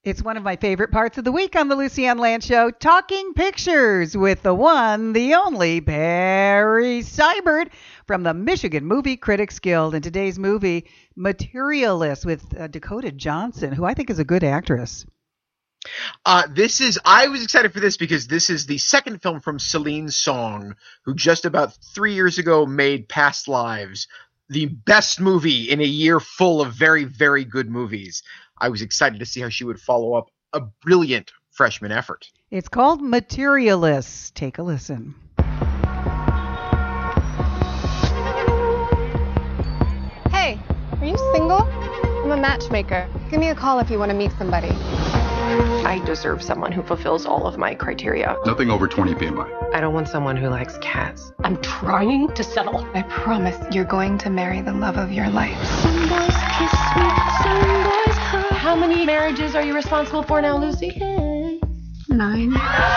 It's one of my favorite parts of the week on the Lucy Ann Land Show, Talking Pictures with the one, the only, Perry Seibert from the Michigan Movie Critics Guild. And today's movie, Materialist, with Dakota Johnson, who I think is a good actress. I was excited for this because this is the second film from Celine Song, who just about 3 years ago made Past Lives, the best movie in a year full of very, very good movies. I was excited to see how she would follow up a brilliant freshman effort. It's called Materialist. Take a listen. Hey, are you single? I'm a matchmaker. Give me a call if you want to meet somebody. I deserve someone who fulfills all of my criteria. Nothing over 20 BMI. I don't want someone who likes cats. I'm trying to settle. I promise you're going to marry the love of your life. Some boys kiss me, some boys hurt. How many marriages are you responsible for now, Lucy? 9.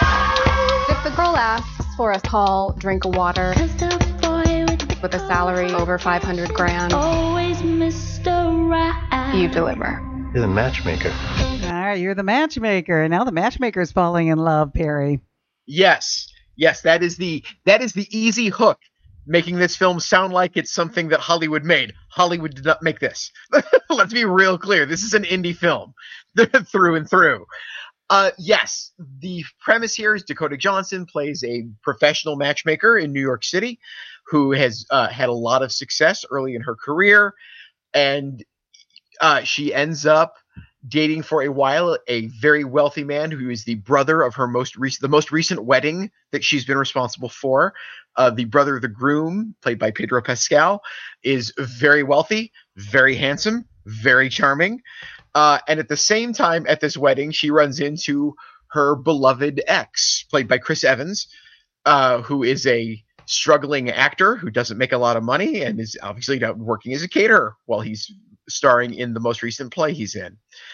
If the girl asks for a call, drink of water, with a salary over 500 grand, Always Mr. Right. you deliver. You're the matchmaker. All right, you're the matchmaker. And now the matchmaker is falling in love, Perry. Yes, that is the easy hook, making this film sound like it's something that Hollywood made. Hollywood did not make this. Let's be real clear. This is an indie film through and through. Yes, the premise here is Dakota Johnson plays a professional matchmaker in New York City who has had a lot of success early in her career, and she ends up dating for a while a very wealthy man who is the brother of her most recent wedding that she's been responsible for. The brother of the groom, played by Pedro Pascal, is very wealthy, very handsome, very charming. And at the same time at this wedding, she runs into her beloved ex, played by Chris Evans, who is a struggling actor who doesn't make a lot of money and is obviously working as a caterer while he's starring in the most recent play he's in.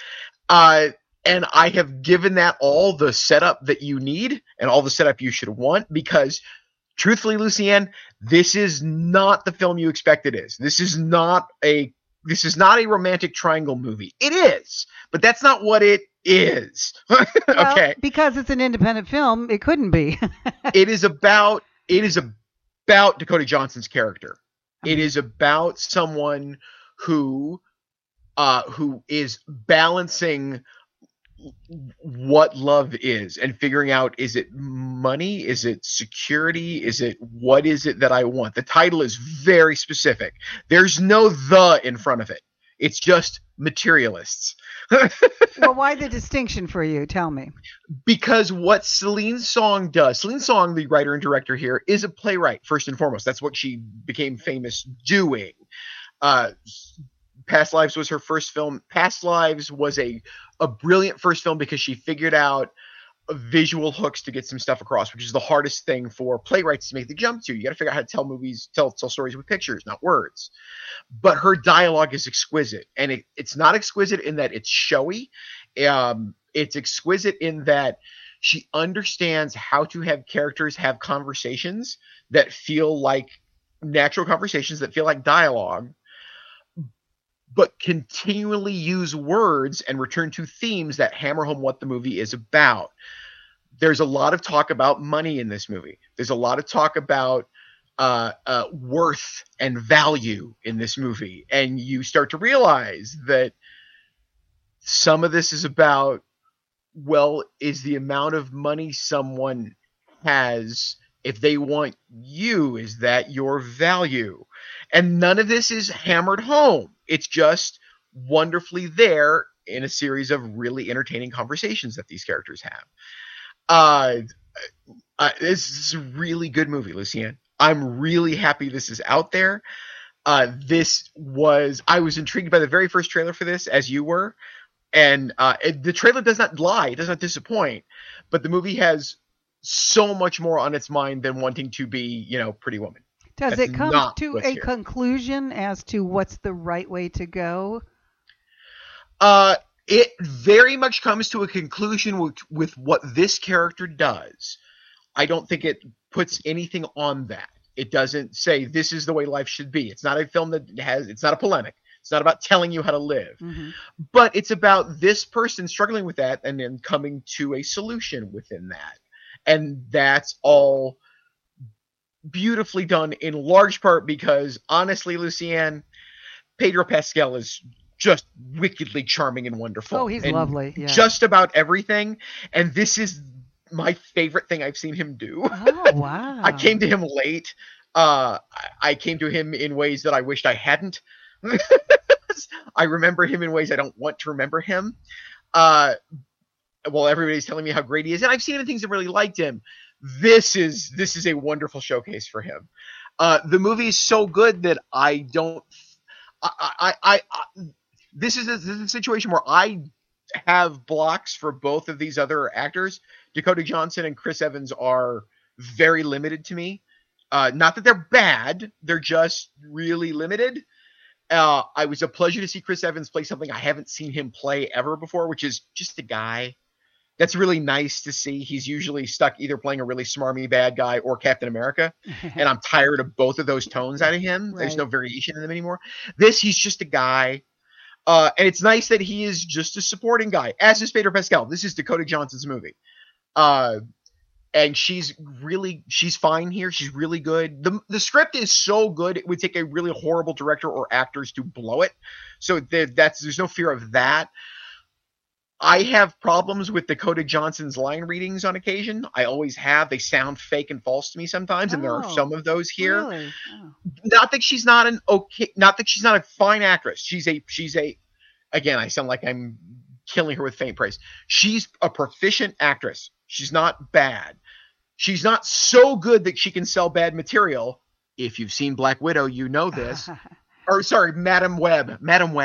And I have given that all the setup that you need and all the setup you should want, because truthfully, Lucy Ann, this is not the film you expect it is. This is not a romantic triangle movie. It is, but that's not what it is. Okay. Because it's an independent film, it couldn't be. It is about Dakota Johnson's character. It is about someone who is balancing what love is and figuring out, is it money? Is it security? What is it that I want? The title is very specific. There's no "the" in front of it. It's just Materialists. Well, why the distinction for you? Tell me. Because what Celine Song does, Celine Song, the writer and director here, is a playwright first and foremost. That's what she became famous doing. Past Lives was her first film. Past Lives was a brilliant first film because she figured out visual hooks to get some stuff across, which is the hardest thing for playwrights to make the jump to. You got to figure out how to tell stories with pictures, not words. But her dialogue is exquisite, and it's not exquisite in that it's showy. It's exquisite in that she understands how to have characters have conversations that feel like natural conversations, that feel like dialogue, but continually use words and return to themes that hammer home what the movie is about. There's a lot of talk about money in this movie. There's a lot of talk about worth and value in this movie. And you start to realize that some of this is about, well, is the amount of money someone has, if they want you, is that your value? And none of this is hammered home. It's just wonderfully there in a series of really entertaining conversations that these characters have. This is a really good movie, Lucy Ann. I'm really happy this is out there. I was intrigued by the very first trailer for this, as you were. And the trailer does not lie. It does not disappoint. But the movie has so much more on its mind than wanting to be, Pretty Woman. Does it come to a conclusion as to what's the right way to go? It very much comes to a conclusion with what this character does. I don't think it puts anything on that. It doesn't say this is the way life should be. It's not a film it's not a polemic. It's not about telling you how to live. Mhm. But it's about this person struggling with that and then coming to a solution within that. And that's all beautifully done in large part because, honestly, Lucienne, Pedro Pascal is just wickedly charming and wonderful. Oh, he's and lovely. Yeah. just about everything. And this is my favorite thing I've seen him do. Oh, wow. I came to him late. I came to him in ways that I wished I hadn't. I remember him in ways I don't want to remember him. Well, everybody's telling me how great he is, and I've seen him in things that really liked him. This is a wonderful showcase for him. The movie is so good that I don't. This is a situation where I have blocks for both of these other actors. Dakota Johnson and Chris Evans are very limited to me. Not that they're bad, they're just really limited. It was a pleasure to see Chris Evans play something I haven't seen him play ever before, which is just a guy. That's really nice to see. He's usually stuck either playing a really smarmy bad guy or Captain America, and I'm tired of both of those tones out of him. Right. There's no variation in them anymore. He's just a guy. And it's nice that he is just a supporting guy, as is Pedro Pascal. This is Dakota Johnson's movie. And she's fine here. She's really good. The script is so good, it would take a really horrible director or actors to blow it. So there's no fear of that. I have problems with Dakota Johnson's line readings on occasion. I always have. They sound fake and false to me sometimes, and there are some of those here. Really? Oh. Not that she's not a fine actress. She's a again, I sound like I'm killing her with faint praise. She's a proficient actress. She's not bad. She's not so good that she can sell bad material. If you've seen Black Widow, you know this. Or sorry, Madam Web.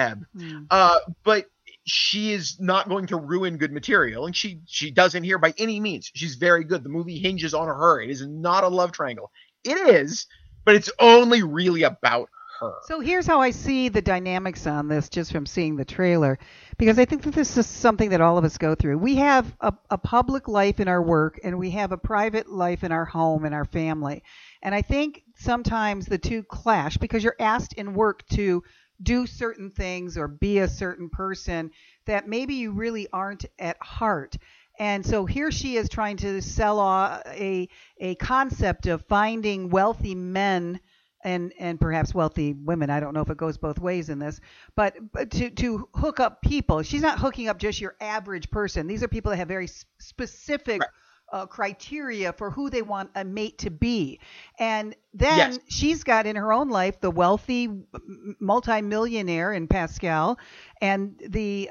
But she is not going to ruin good material, and she doesn't here by any means. She's very good. The movie hinges on her. It is not a love triangle. It is, but it's only really about her. So here's how I see the dynamics on this just from seeing the trailer, because I think that this is something that all of us go through. We have a public life in our work, and we have a private life in our home and our family. And I think sometimes the two clash because you're asked in work to do certain things or be a certain person that maybe you really aren't at heart. And so here she is trying to sell a concept of finding wealthy men and perhaps wealthy women. I don't know if it goes both ways in this, but to hook up people. She's not hooking up just your average person. These are people that have very specific criteria for who they want a mate to be. And then she's got in her own life the wealthy multimillionaire in Pascal and the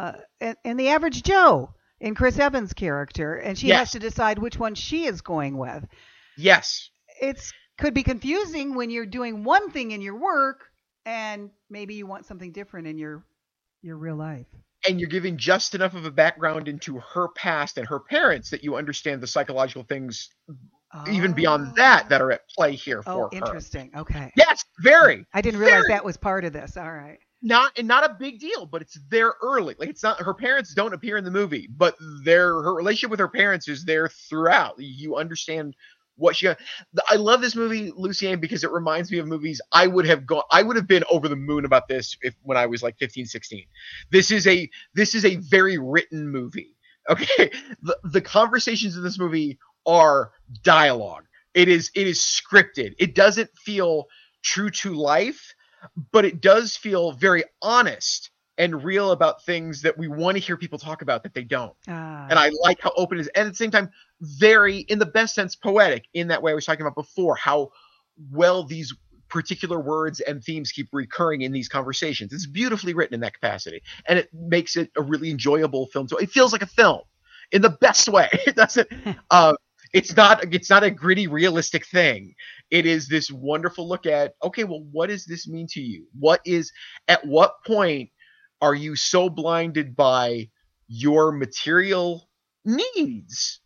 average Joe in Chris Evans' character. And she has to decide which one she is going with. Yes. It's could be confusing when you're doing one thing in your work and maybe you want something different in your real life. And you're giving just enough of a background into her past and her parents that you understand the psychological things even beyond that are at play here for her. Oh, interesting. Okay. Yes, very. I didn't realize that was part of this. All right. Not a big deal, but it's there early. Like it's not her parents don't appear in the movie, but her relationship with her parents is there throughout. You understand what she got. I love this movie, Lucienne, because it reminds me of movies I would have been over the moon about this when I was like 15, 16. This is a very written movie. Okay. The conversations in this movie are dialogue. It is scripted. It doesn't feel true to life, but it does feel very honest and real about things that we want to hear people talk about that they don't. And I like how open it is. And at the same time, very, in the best sense, poetic in that way I was talking about before, how well these particular words and themes keep recurring in these conversations. It's beautifully written in that capacity. And it makes it a really enjoyable film. So it feels like a film in the best way. It doesn't, it's not a gritty, realistic thing. It is this wonderful look at, okay, well, what does this mean to you? At what point are you so blinded by your material needs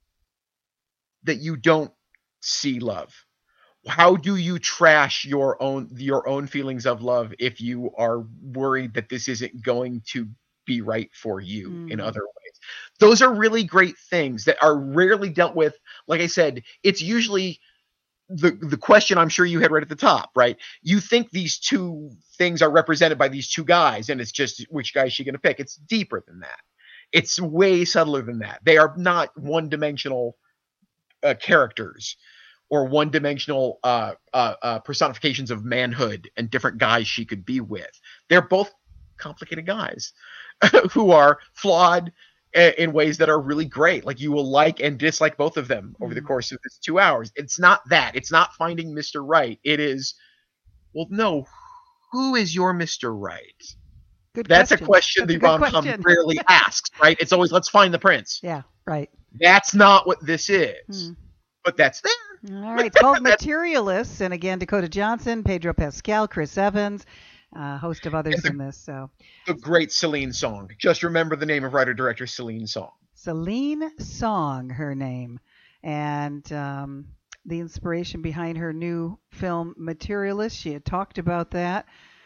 that you don't see love? How do you trash your own feelings of love if you are worried that this isn't going to be right for you in other ways? Those are really great things that are rarely dealt with. Like I said, it's usually the question I'm sure you had right at the top, right? You think these two things are represented by these two guys, and it's just which guy is she going to pick? It's deeper than that. It's way subtler than that. They are not one-dimensional characters or one-dimensional personifications of manhood and different guys she could be with. They're both complicated guys who are flawed in ways that are really great. Like, you will like and dislike both of them over the course of this 2 hours. It's not that. It's not finding Mr. Right. It is, well, no, who is your Mr. Right? That's a question the rom-com rarely asks, right? It's always, let's find the prince. Yeah, right. That's not what this is. But that's there. All right. It's called Materialists. And again, Dakota Johnson, Pedro Pascal, Chris Evans, a host of others in this. So the great Celine Song. Just remember the name of writer-director Celine Song. Celine Song, her name. And the inspiration behind her new film, Materialists. She had talked about that.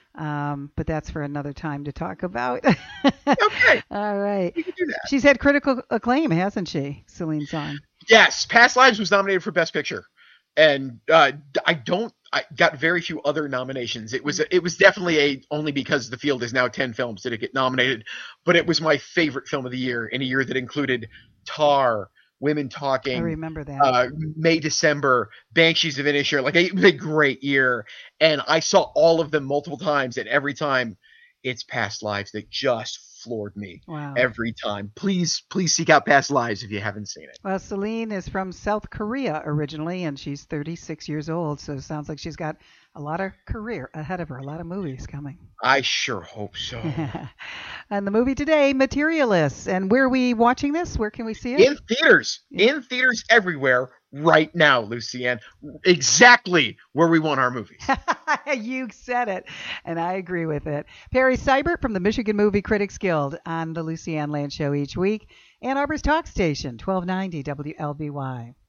But that's for another time to talk about. Okay. All right. We can do that. She's had critical acclaim, hasn't she, Celine Song? Yes. Past Lives was nominated for Best Picture. And I got very few other nominations. It was definitely only because the field is now 10 films did it get nominated. But it was my favorite film of the year in a year that included Tar, Women Talking. I remember that. May, December, Banshees of Inisherin. Like, it was a great year. And I saw all of them multiple times. And every time, it's Past Lives that just floored me. Wow. Every time. Please seek out Past Lives if you haven't seen it. Well, Celine is from South Korea originally, and she's 36 years old. So it sounds like she's got a lot of career ahead of her, a lot of movies coming. I sure hope so. And the movie today, Materialists. And where are we watching this? Where can we see it? In theaters. In theaters everywhere right now, Lucienne. Exactly where we want our movies. You said it, and I agree with it. Perry Seibert from the Michigan Movie Critics Guild on the Lucienne Land Show each week. Ann Arbor's Talk Station, 1290 WLBY.